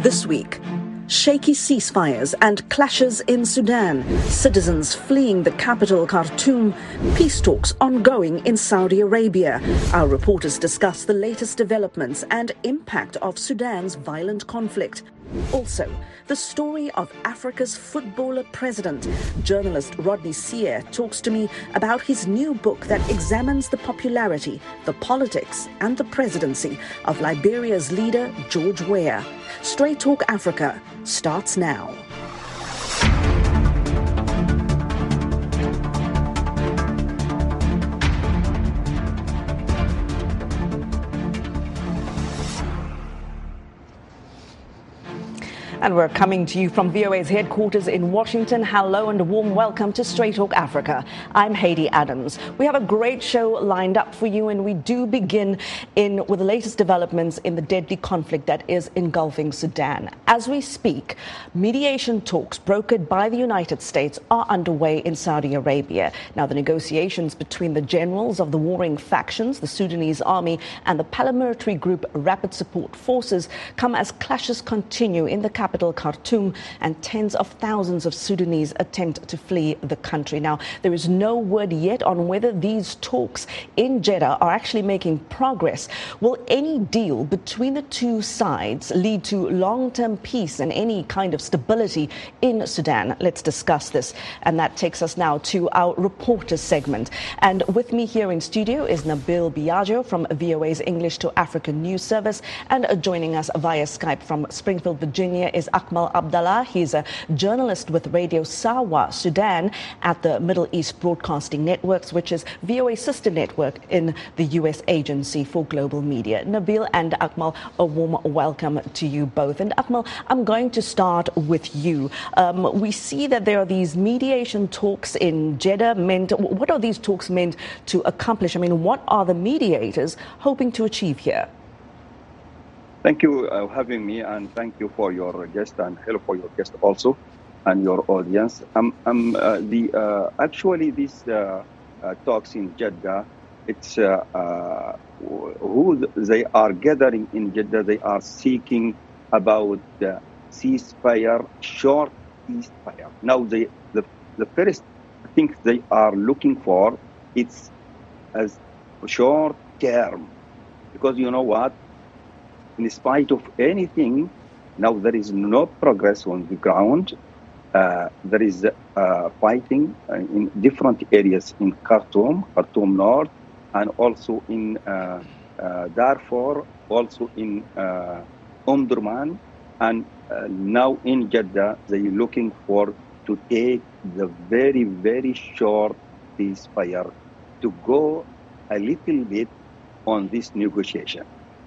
This week, shaky ceasefires and clashes in Sudan, citizens fleeing the capital Khartoum, peace talks ongoing in Saudi Arabia. Our reporters discuss the latest developments and impact of Sudan's violent conflict. Also, the story of Africa's footballer president. Journalist Rodney Sear talks to me about his new book that examines the popularity, the politics and the presidency of Liberia's leader, George Weah. Straight Talk Africa starts now. And we're coming to you from VOA's headquarters in Washington. Hello and a warm welcome to Straight Talk Africa. I'm Haiti Adams. We have a great show lined up for you, and we do begin with the latest developments in the deadly conflict that is engulfing Sudan. As we speak, mediation talks brokered by the United States are underway in Saudi Arabia. Now, the negotiations between the generals of the warring factions, the Sudanese army, and the paramilitary group Rapid Support Forces come as clashes continue in the capital Khartoum, and tens of thousands of Sudanese attempt to flee the country. Now, there is no word yet on whether these talks in Jeddah are actually making progress. Will any deal between the two sides lead to long-term peace and any kind of stability in Sudan? Let's discuss this. And that takes us now to our reporter segment. And with me here in studio is Nabil Biagio from VOA's English to African News Service. And joining us via Skype from Springfield, Virginia is Akmal Abdallah. He's a journalist with Radio Sawa Sudan at the Middle East Broadcasting Networks, which is VOA's sister network in the U.S. Agency for Global Media. Nabil and Akmal, a warm welcome to you both. And Akmal, I'm going to start with you. We see that there are these mediation talks in Jeddah. What are these talks meant to accomplish? I mean, what are the mediators hoping to achieve here? Thank you for having me, and thank you for your guest, and hello for your guest also, and your audience. Actually these talks in Jeddah, it's who they are gathering in Jeddah. They are seeking about the ceasefire, short ceasefire. Now, the first thing they are looking for, it's as short term, because you know what? In spite of anything, now there is no progress on the ground. There is fighting in different areas in Khartoum North, and also in Darfur, also in Omdurman, and now in Jeddah, they are looking for to take the very, very short ceasefire to go a little bit on this negotiation.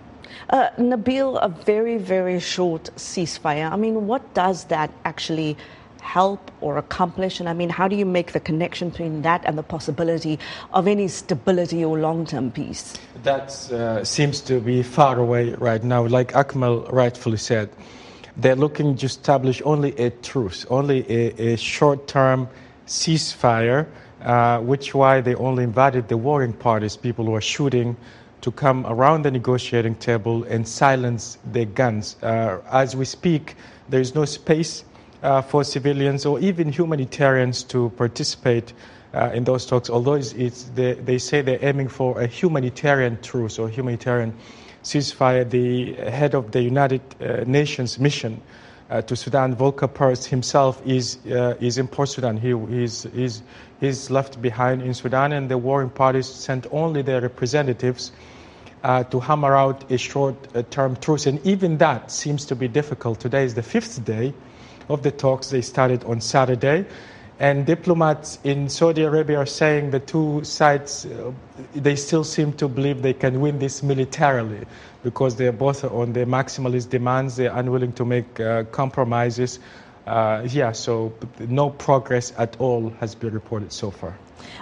Nabil, a very, very short ceasefire. I mean, what does that actually help or accomplish? And I mean, how do you make the connection between that and the possibility of any stability or long-term peace? That seems to be far away right now. Like Akmal rightfully said, they're looking to establish only a truce, only a short-term ceasefire, which why they only invited the warring parties, people who are shooting, to come around the negotiating table and silence their guns. As we speak, there is no space for civilians or even humanitarians to participate in those talks, although they say they're aiming for a humanitarian truce or humanitarian ceasefire. The head of the United Nations mission to Sudan, Volker Perthes himself, is in Port Sudan. He's left behind in Sudan, and the warring parties sent only their representatives to hammer out a short-term truce. And even that seems to be difficult. Today is the fifth day of the talks. They started on Saturday. And diplomats in Saudi Arabia are saying the two sides, they still seem to believe they can win this militarily because they're both on their maximalist demands. They're unwilling to make compromises. So no progress at all has been reported so far.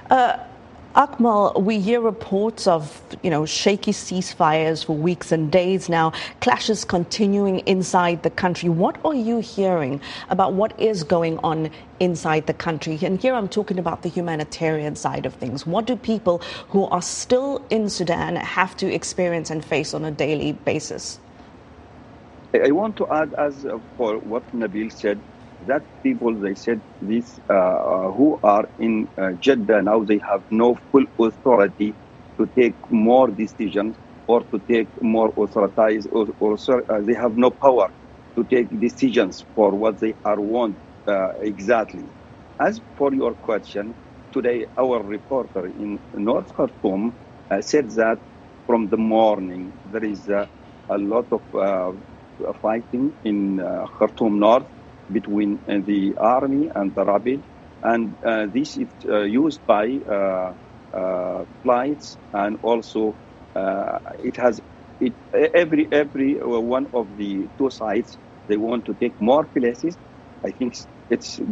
Akmal, we hear reports of, shaky ceasefires for weeks and days now, clashes continuing inside the country. What are you hearing about what is going on inside the country? And here I'm talking about the humanitarian side of things. What do people who are still in Sudan have to experience and face on a daily basis? I want to add, as for what Nabil said, that people, they said this, who are in Jeddah now, they have no full authority to take more decisions or to take more authorized, or they have no power to take decisions for what they are want exactly. As for your question, today our reporter in North Khartoum said that from the morning there is a lot of fighting in Khartoum North between the army and the Rabid, and this is used by flights, and also every one of the two sides, they want to take more places. I think it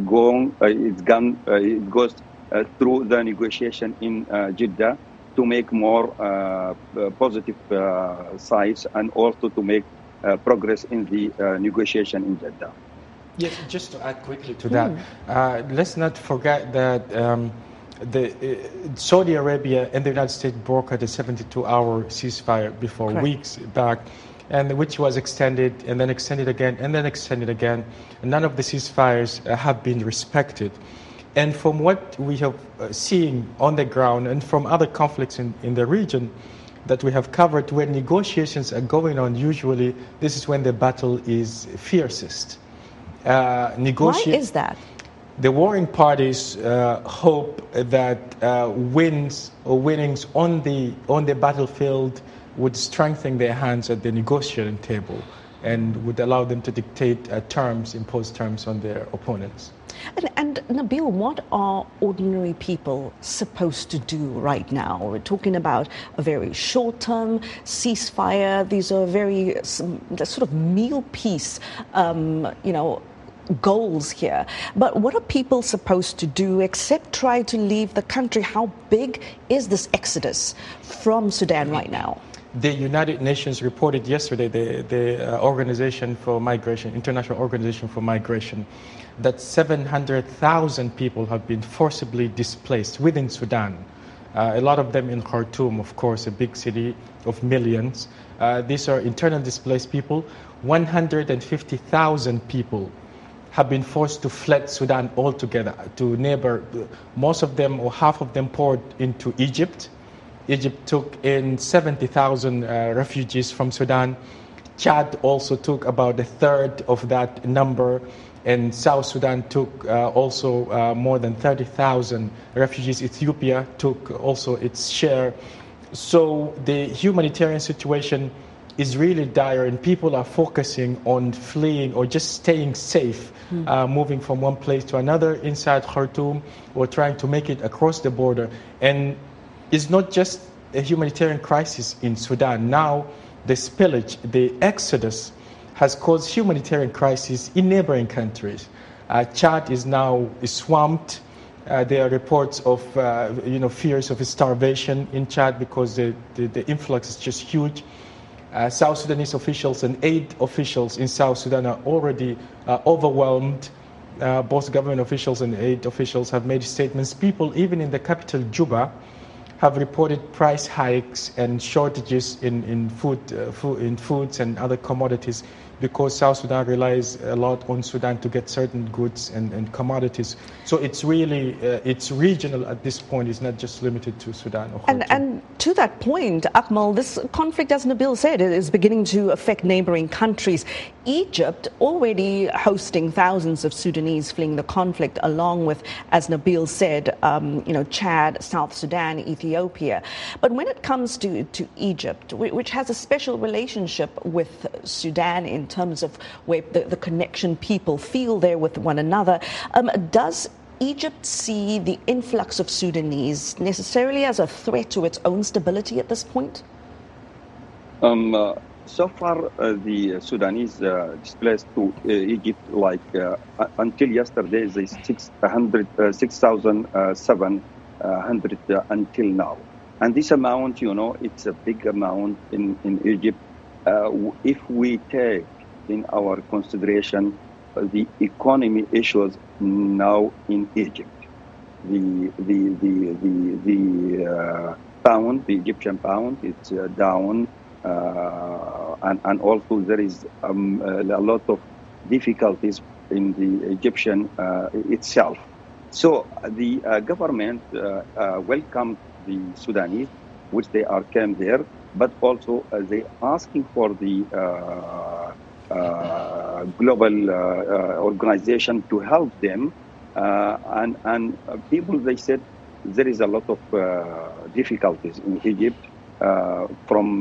goes through the negotiation in Jeddah to make more positive sides, and also to make progress in the negotiation in Jeddah. Yes, just to add quickly to that, let's not forget that Saudi Arabia and the United States brokered a 72-hour ceasefire before weeks back, and which was extended and then extended again and then extended again. And none of the ceasefires have been respected. And from what we have seen on the ground and from other conflicts in the region that we have covered, when negotiations are going on, usually this is when the battle is fiercest. Why is that? The warring parties hope that winnings on the battlefield would strengthen their hands at the negotiating table and would allow them to dictate impose terms on their opponents. And Nabil, what are ordinary people supposed to do right now? We're talking about a very short-term ceasefire. These are very sort of meal peace, goals here. But what are people supposed to do except try to leave the country? How big is this exodus from Sudan right now? The United Nations reported yesterday, the Organization for Migration, International Organization for Migration, that 700,000 people have been forcibly displaced within Sudan. A lot of them in Khartoum, of course, a big city of millions. These are internally displaced people. 150,000 people have been forced to flee Sudan altogether to neighbor. Most of them, or half of them, poured into Egypt. Egypt took in 70,000 refugees from Sudan. Chad also took about a third of that number. And South Sudan took also more than 30,000 refugees. Ethiopia took also its share. So the humanitarian situation is really dire, and people are focusing on fleeing or just staying safe, moving from one place to another inside Khartoum, or trying to make it across the border. And it's not just a humanitarian crisis in Sudan. Now the spillage, the exodus, has caused humanitarian crisis in neighboring countries. Chad is now swamped. There are reports of fears of starvation in Chad because the influx is just huge. South Sudanese officials and aid officials in South Sudan are already overwhelmed. Both government officials and aid officials have made statements. People, even in the capital, Juba, have reported price hikes and shortages in foods and other commodities, because South Sudan relies a lot on Sudan to get certain goods and commodities. So it's really, it's regional at this point. It's not just limited to Sudan. Or and to that point, Akmal, this conflict, as Nabil said, is beginning to affect neighboring countries. Egypt already hosting thousands of Sudanese fleeing the conflict, along with, as Nabil said, Chad, South Sudan, Ethiopia. But when it comes to Egypt, which has a special relationship with Sudan in terms of where the connection people feel there with one another, does Egypt see the influx of Sudanese necessarily as a threat to its own stability at this point? So far, the Sudanese displaced to Egypt, until yesterday, they 6,700 until now. And this amount, it's a big amount in Egypt. If we take in our consideration the economy issues now in Egypt, the pound, the Egyptian pound, it's down and also there is a lot of difficulties in the Egyptian itself. So the government welcomed the Sudanese, which they came there, but also they asking for the global organization to help them, and people, they said there is a lot of difficulties in Egypt, from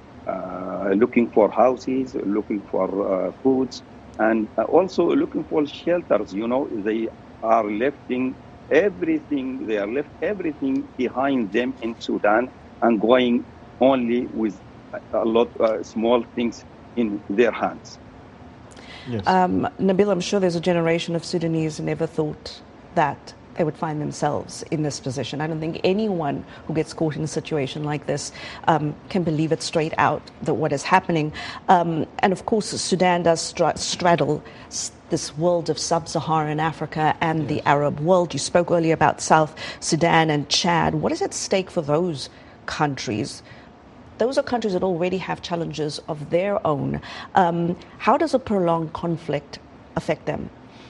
looking for houses, looking for foods, and also looking for shelters. You know, they are lefting everything. They are left everything behind them in Sudan and going only with a lot small things in their hands. Yes. Nabil, I'm sure there's a generation of Sudanese who never thought that they would find themselves in this position. I don't think anyone who gets caught in a situation like this can believe it straight out, that what is happening. And of course, Sudan does straddle this world of sub-Saharan Africa and the Arab world. You spoke earlier about South Sudan and Chad. What is at stake for those countries? Those are countries that already have challenges of their own. How does a prolonged conflict affect them?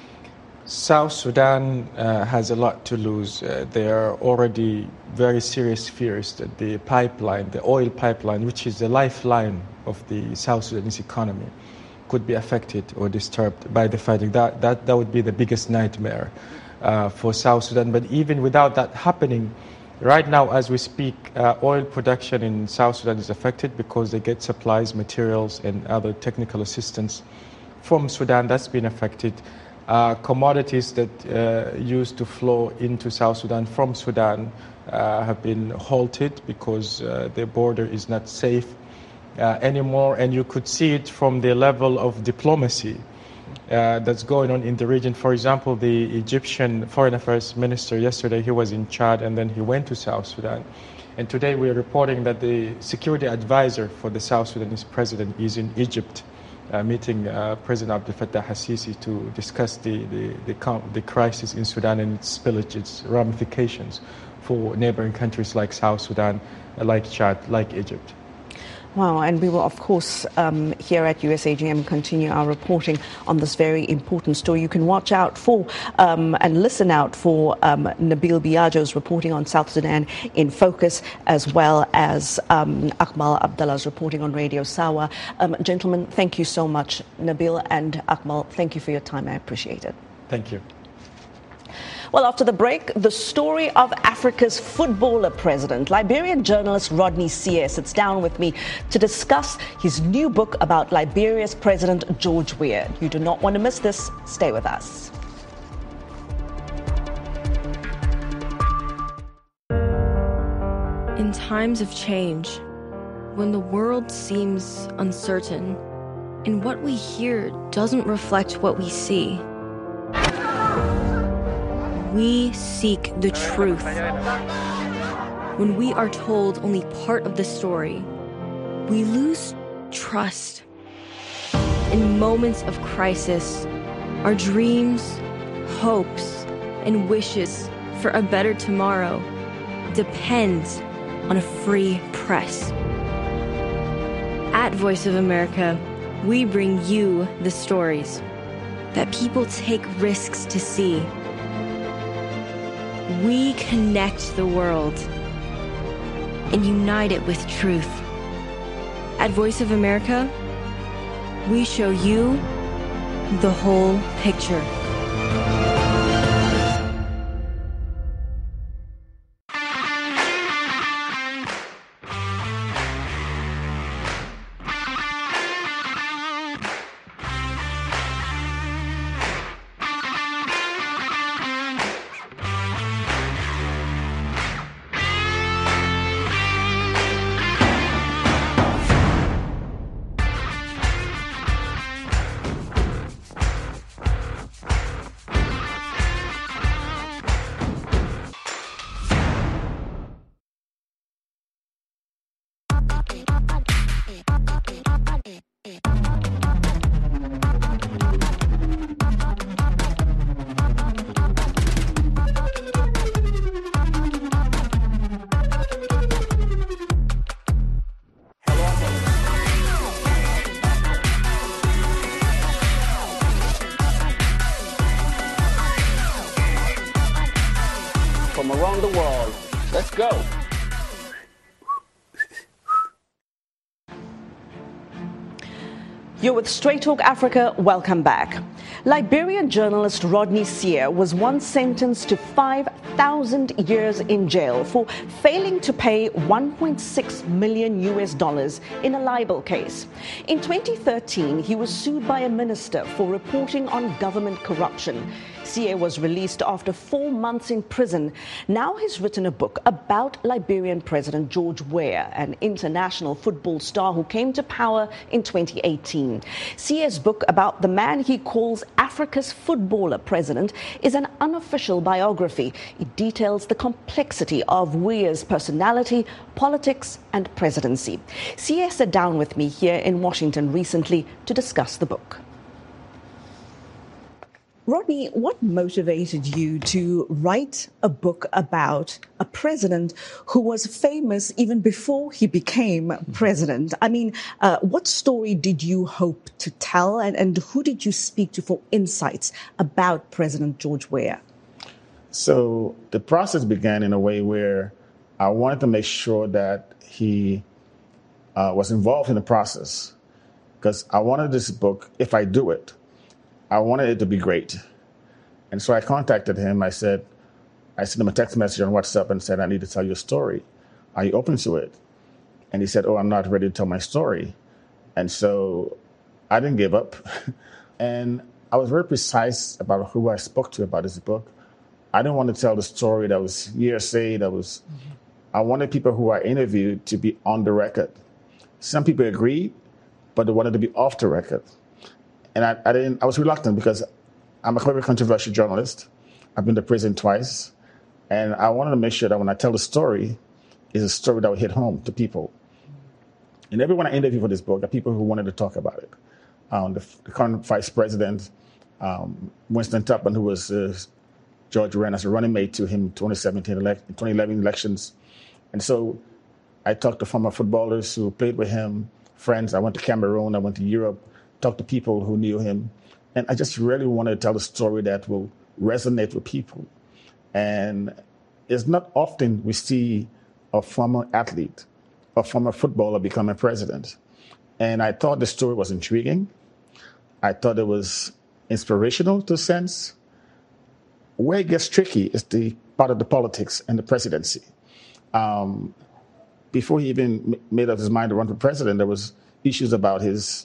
South Sudan has a lot to lose. There are already very serious fears that the pipeline, the oil pipeline, which is the lifeline of the South Sudanese economy, could be affected or disturbed by the fighting. That would be the biggest nightmare for South Sudan. But even without that happening, right now, as we speak, oil production in South Sudan is affected because they get supplies, materials, and other technical assistance from Sudan. That's been affected. Commodities that used to flow into South Sudan from Sudan have been halted because the border is not safe anymore. And you could see it from the level of diplomacy that's going on in the region. For example, the Egyptian Foreign Affairs Minister yesterday, he was in Chad and then he went to South Sudan. And today we are reporting that the security advisor for the South Sudanese president is in Egypt, meeting President Abdel Fattah al-Sisi to discuss the crisis in Sudan and its spillage, its ramifications for neighboring countries like South Sudan, like Chad, like Egypt. Wow, and we will, of course, here at USAGM continue our reporting on this very important story. You can watch out for and listen out for Nabil Biagio's reporting on South Sudan in Focus, as well as Akmal Abdallah's reporting on Radio Sawa. Gentlemen, thank you so much. Nabil and Akmal, thank you for your time. I appreciate it. Thank you. Well, after the break, the story of Africa's footballer president. Liberian journalist Rodney Sieh sits down with me to discuss his new book about Liberia's President George Weah. You do not want to miss this. Stay with us. In times of change, when the world seems uncertain and what we hear doesn't reflect what we see, we seek the truth. When we are told only part of the story, we lose trust. In moments of crisis, our dreams, hopes, and wishes for a better tomorrow depend on a free press. At Voice of America, we bring you the stories that people take risks to see. We connect the world and unite it with truth. At Voice of America, we show you the whole picture. go. You're with Straight Talk Africa. Welcome back. Liberian journalist Rodney Sear was once sentenced to 5,000 years in jail for failing to pay $1.6 million in a libel case. In 2013, he was sued by a minister for reporting on government corruption. Sear was released after 4 months in prison. Now he's written a book about Liberian President George Weah, an international football star who came to power in 2018. Sear's book about the man he calls Africa's footballer president is an unofficial biography. It details the complexity of Weah's personality, politics, and presidency. Sear sat down with me here in Washington recently to discuss the book. Rodney, what motivated you to write a book about a president who was famous even before he became president? I mean, what story did you hope to tell, and who did you speak to for insights about President George Weah? So the process began in a way where I wanted to make sure that he was involved in the process, because I wanted this book, if I do it, I wanted it to be great. And so I contacted him. I sent him a text message on WhatsApp and said, I need to tell you a story. Are you open to it? And he said, I'm not ready to tell my story. And so I didn't give up. And I was very precise about who I spoke to about this book. I didn't want to tell the story that was hearsay, I wanted people who I interviewed to be on the record. Some people agreed, but they wanted to be off the record. And I was reluctant because I'm a very controversial journalist. I've been to prison twice. And I wanted to make sure that when I tell the story, it's a story that will hit home to people. And everyone I interviewed for this book are people who wanted to talk about it. The current vice president, Winston Tubman, who was George ran as a running mate to him in 2011 elections. And so I talked to former footballers who played with him, friends. I went to Cameroon, I went to Europe, talked to people who knew him. And I just really wanted to tell a story that will resonate with people. And it's not often we see a former athlete, a former footballer become a president. And I thought the story was intriguing. I thought it was inspirational to a sense. Where it gets tricky is the part of the politics and the presidency. Before he even made up his mind to run for president, there was issues about his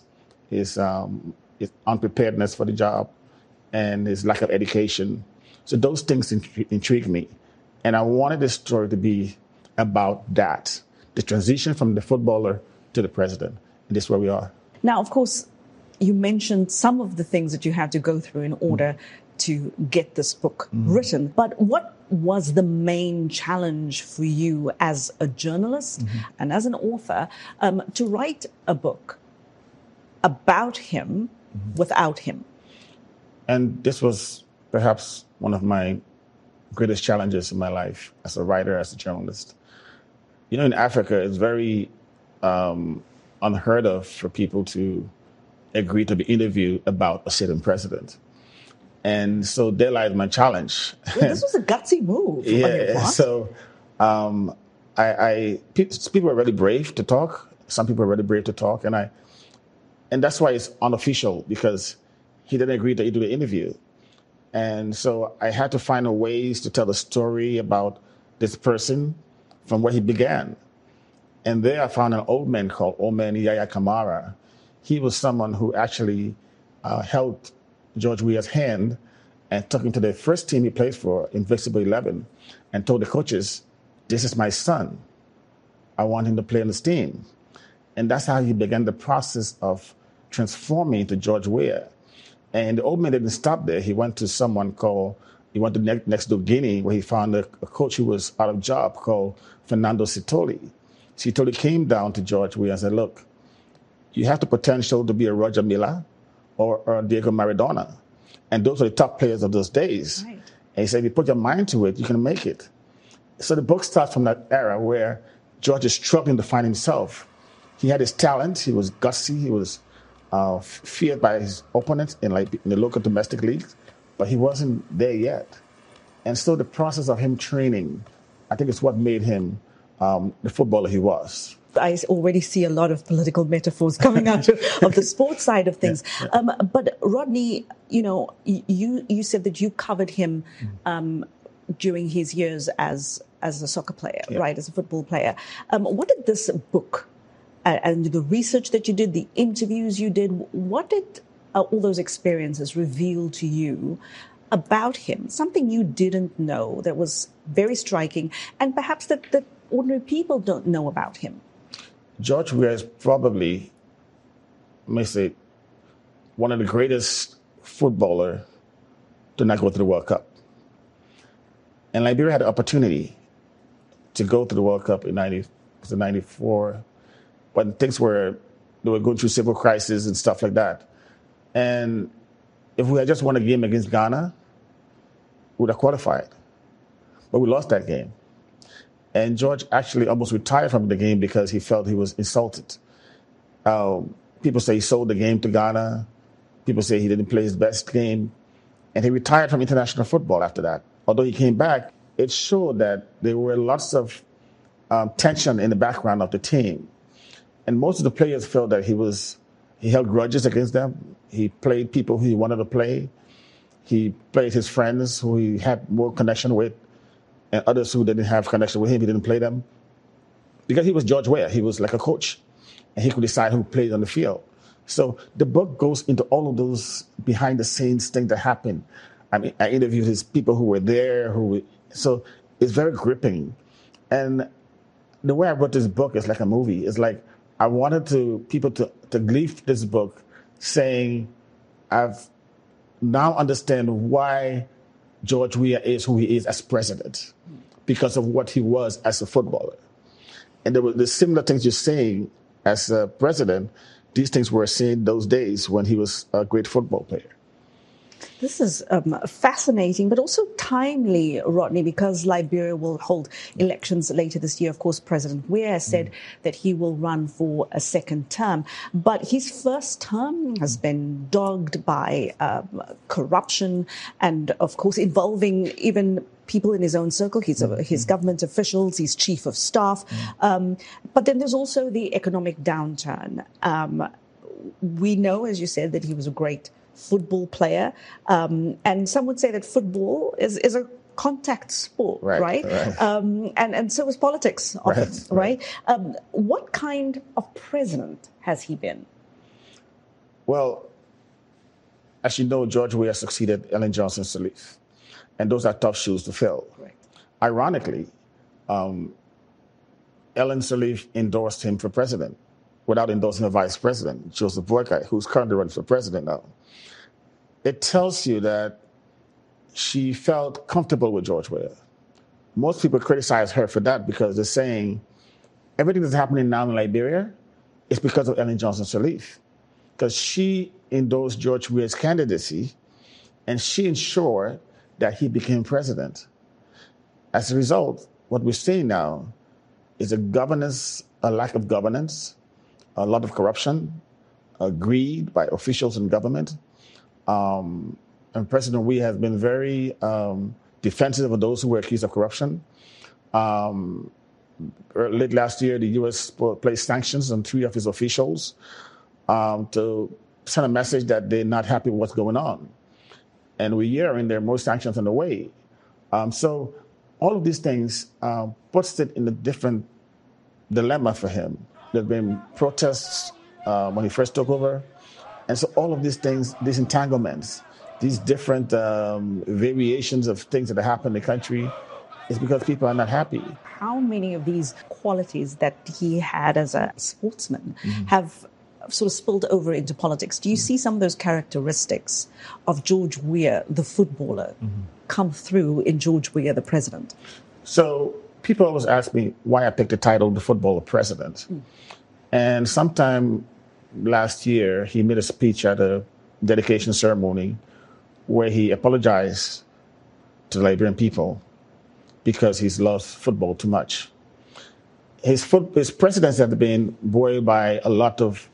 unpreparedness for the job and his lack of education. So those things intrigue me. And I wanted this story to be about that, the transition from the footballer to the president. And this is where we are. Now, of course, you mentioned some of the things that you had to go through in order to get this book written. But what was the main challenge for you as a journalist and as an author to write a book about him without him? And this was perhaps one of my greatest challenges in my life as a writer, as a journalist. You know, in Africa, it's very unheard of for people to agree to be interviewed about a sitting president. And so there lies my challenge. Well, this was a gutsy move. Yeah. So people are really brave to talk. Some people are really brave to talk. And that's why it's unofficial, because he didn't agree to do the interview. And so I had to find ways to tell a story about this person from where he began. And there I found an old man called Old Man Yaya Kamara. He was someone who actually held George Weah's hand and took him to the first team he played for, Invincible 11, and told the coaches, this is my son. I want him to play on this team. And that's how he began the process of transforming into George Weah. And the old man didn't stop there. He went to next to Guinea, where he found a coach who was out of job called Fernando Sitoli. Sitoli came down to George Weah and said, look, you have the potential to be a Roger Milla or Diego Maradona. And those are the top players of those days. Right. And he said, if you put your mind to it, you can make it. So the book starts from that era where George is struggling to find himself. He had his talent. He was gutsy. He was feared by his opponents in the local domestic leagues, but he wasn't there yet. And so the process of him training, I think it's what made him the footballer he was. I already see a lot of political metaphors coming out of the sports side of things. Yeah. But Rodney, you said that you covered him during his years as a soccer player, right, as a football player. What did this book and the research that you did, the interviews you did, what did all those experiences reveal to you about him? Something you didn't know that was very striking and perhaps that ordinary people don't know about him. George Weah is probably, may say, one of the greatest footballer to not go to the World Cup. And Liberia had the opportunity to go to the World Cup in 94, but they were going through civil crisis and stuff like that. And if we had just won a game against Ghana, we would have qualified. But we lost that game. And George actually almost retired from the game because he felt he was insulted. People say he sold the game to Ghana. People say he didn't play his best game. And he retired from international football after that. Although he came back, it showed that there were lots of tension in the background of the team. And most of the players felt that he held grudges against them. He played people who he wanted to play. He played his friends who he had more connection with. And others who didn't have connection with him, he didn't play them. Because he was George Weah. He was like a coach. And he could decide who played on the field. So the book goes into all of those behind-the-scenes things that happened. I mean, I interviewed his people who were there. So it's very gripping. And the way I wrote this book is like a movie. It's like I wanted people to leave this book saying, I've now understand why George Weah is who he is as president, because of what he was as a footballer. And there were the similar things you're saying as a president, these things were seen those days when he was a great football player. This is fascinating, but also timely, Rodney, because Liberia will hold elections later this year. Of course, President Weah said that he will run for a second term. But his first term has been dogged by corruption and, of course, involving even people in his own circle, his government officials, his chief of staff. But then there's also the economic downturn. We know, as you said, that he was a great football player, and some would say that football is a contact sport, right? And so is politics often, right? What kind of president has he been? Well, as you know, George Weah succeeded Ellen Johnson Sirleaf, and those are tough shoes to fill. Ironically, Ellen Sirleaf endorsed him for president without endorsing a vice president, Joseph Boakai, who's currently running for president now. It tells you that she felt comfortable with George Weah. Most people criticize her for that because they're saying everything that's happening now in Liberia is because of Ellen Johnson Sirleaf, because she endorsed George Weah's candidacy and she ensured that he became president. As a result, what we're seeing now is a lack of governance, a lot of corruption, greed by officials in government. And President Weah has been very defensive of those who were accused of corruption. Late last year, the U.S. placed sanctions on 3 of his officials to send a message that they're not happy with what's going on. And we're hearing there are more sanctions on the way. So all of these things puts it in a different dilemma for him. There have been protests when he first took over. And so all of these things, these entanglements, these different variations of things that happen in the country is because people are not happy. How many of these qualities that he had as a sportsman have sort of spilled over into politics? Do you see some of those characteristics of George Weah, the footballer, come through in George Weah, the president? So people always ask me why I picked the title, the footballer president. And sometime last year, he made a speech at a dedication ceremony where he apologized to the Liberian people because he's loved football too much. His presidency has been buoyed by a lot of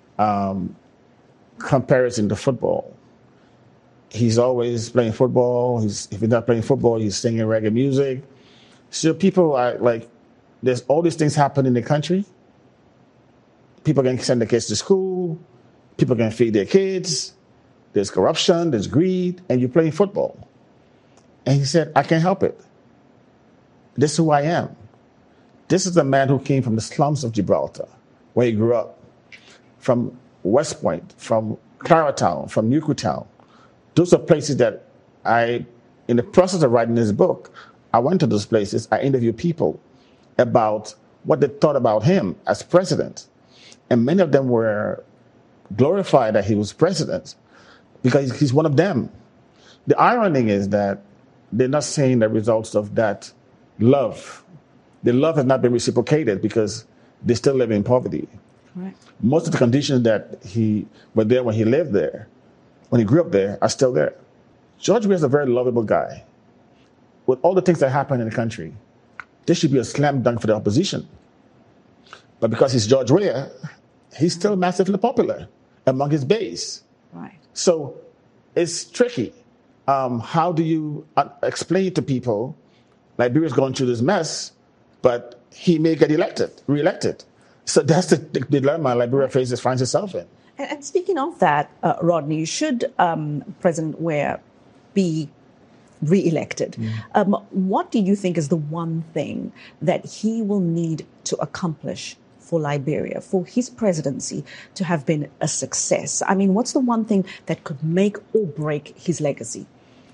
comparison to football. He's always playing football. If he's not playing football, he's singing reggae music. So people are like, there's all these things happening in the country. People can send their kids to school. People can feed their kids. There's corruption, there's greed, and you're playing football. And he said, I can't help it. This is who I am. This is the man who came from the slums of Gibraltar, where he grew up, from West Point, from Claratown, from Newquaytown. Those are places that in the process of writing this book, I went to those places. I interviewed people about what they thought about him as president. And many of them were glorified that he was president because he's one of them. The irony is that they're not seeing the results of that love. The love has not been reciprocated because they still live in poverty. Right. Most of the conditions that were there when he lived there, when he grew up there, are still there. George Weah is a very lovable guy. With all the things that happen in the country, this should be a slam dunk for the opposition. But because he's George Weah, he's still massively popular among his base. Right. So it's tricky. How do you explain to people Liberia's going through this mess, but he may get reelected? So that's the dilemma Liberia finds itself in. And speaking of that, Rodney, should President Weah be re-elected, what do you think is the one thing that he will need to accomplish for Liberia, for his presidency to have been a success? I mean, what's the one thing that could make or break his legacy?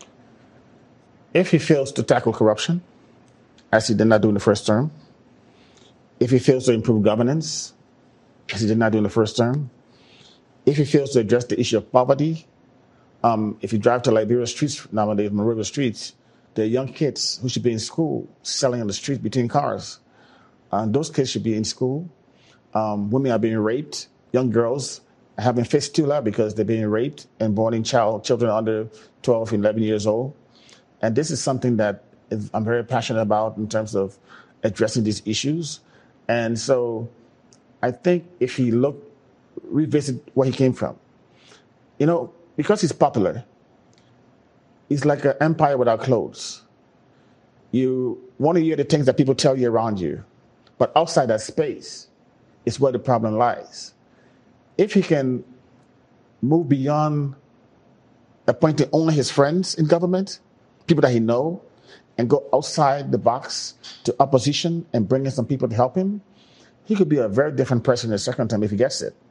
If he fails to tackle corruption, as he did not do in the first term, if he fails to improve governance, as he did not do in the first term, if he fails to address the issue of poverty, if you drive to Liberia streets nowadays, Monrovia streets, there are young kids who should be in school selling on the street between cars. Those kids should be in school. Women are being raped. Young girls are having fistula because they're being raped and born in children under 12, 11 years old. And this is something that I'm very passionate about in terms of addressing these issues. And so I think if he revisit where he came from, because he's popular, he's like an empire without clothes. You want to hear the things that people tell you around you, but outside that space is where the problem lies. If he can move beyond appointing only his friends in government, people that he knows, and go outside the box to opposition and bring in some people to help him, he could be a very different president the second time if he gets it.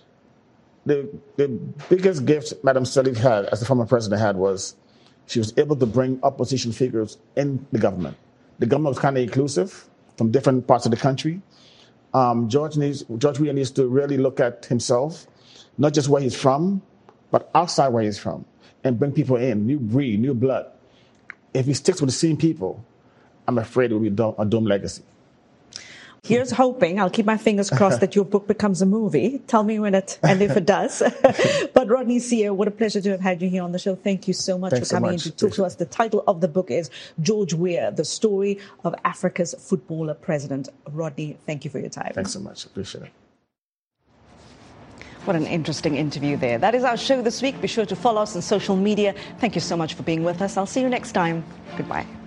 The biggest gift Madam Sirleaf had, as the former president had, was she was able to bring opposition figures in the government. The government was kind of inclusive from different parts of the country. George Weah needs to really look at himself, not just where he's from, but outside where he's from, and bring people in, new breed, new blood. If he sticks with the same people, I'm afraid it will be a doomed legacy. Here's hoping. I'll keep my fingers crossed that your book becomes a movie. Tell me when and if it does. But Rodney Sear, what a pleasure to have had you here on the show. Thank you so much for coming in to talk to us. The title of the book is George Weah, The Story of Africa's Footballer President. Rodney, thank you for your time. Thanks so much. Appreciate it. What an interesting interview there. That is our show this week. Be sure to follow us on social media. Thank you so much for being with us. I'll see you next time. Goodbye.